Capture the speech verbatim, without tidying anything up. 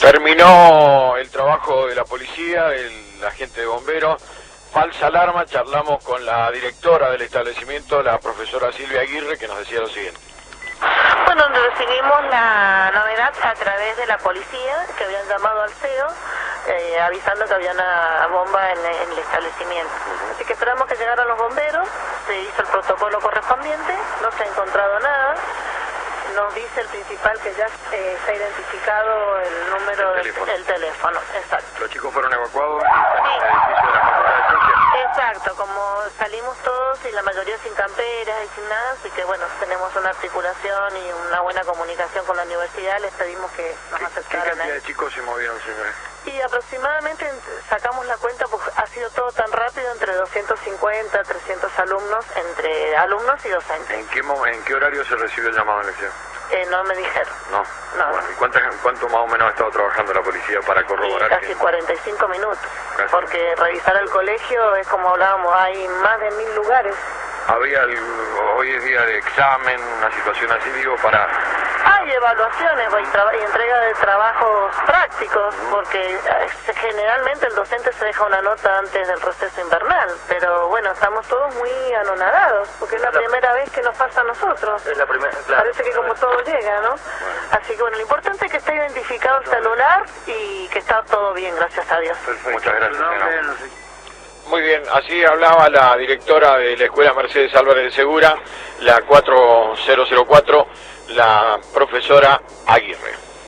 Terminó el trabajo de la policía, el agente de bomberos. Falsa alarma, charlamos con la directora del establecimiento, la profesora Silvia Aguirre, que nos decía lo siguiente. Bueno, recibimos la novedad a través de la policía, que habían llamado al C E O, eh, avisando que había una bomba en, en el establecimiento. Así que esperamos que llegaran los bomberos, se hizo el protocolo correspondiente, no se ha encontrado nada. Nos dice el principal que ya eh, se ha identificado el número del teléfono. El teléfono, exacto. Los chicos fueron evacuados y están en el edificio de la Facultad de Ciencias. Exacto, como salimos todos y la mayoría sin camperas y sin nada, así que bueno, tenemos una articulación y una buena comunicación con la universidad, les pedimos que nos aceptaran. ¿Qué cantidad de chicos se movieron, señores? Y aproximadamente, sacamos la cuenta, pues ha sido todo tan rápido, entre doscientos cincuenta, trescientos alumnos, entre alumnos y docentes. ¿En qué, ¿En qué horario se recibió el llamado de elección? Eh, no me dijeron. No. No. Bueno, ¿y cuánto, cuánto más o menos ha estado trabajando la policía para corroborar? Sí, casi que... cuarenta y cinco minutos. Casi. Porque revisar el colegio es como hablábamos, hay más de mil lugares. Había, el, hoy es día de examen, una situación así, digo, para... Hay evaluaciones y, y entrega de trabajos prácticos, porque eh, generalmente el docente se deja una nota antes del receso invernal, pero bueno, estamos todos muy anonadados, porque es la, la primera vez que nos pasa a nosotros. Es la primera, claro. Parece que como todo llega, ¿no? Bueno. Así que bueno, lo importante es que esté identificado el celular y que está todo bien, gracias a Dios. Perfecto. Muchas gracias. No, muy bien, así hablaba la directora de la Escuela Mercedes Álvarez de Segura, la cuatro mil cuatro, la profesora Aguirre.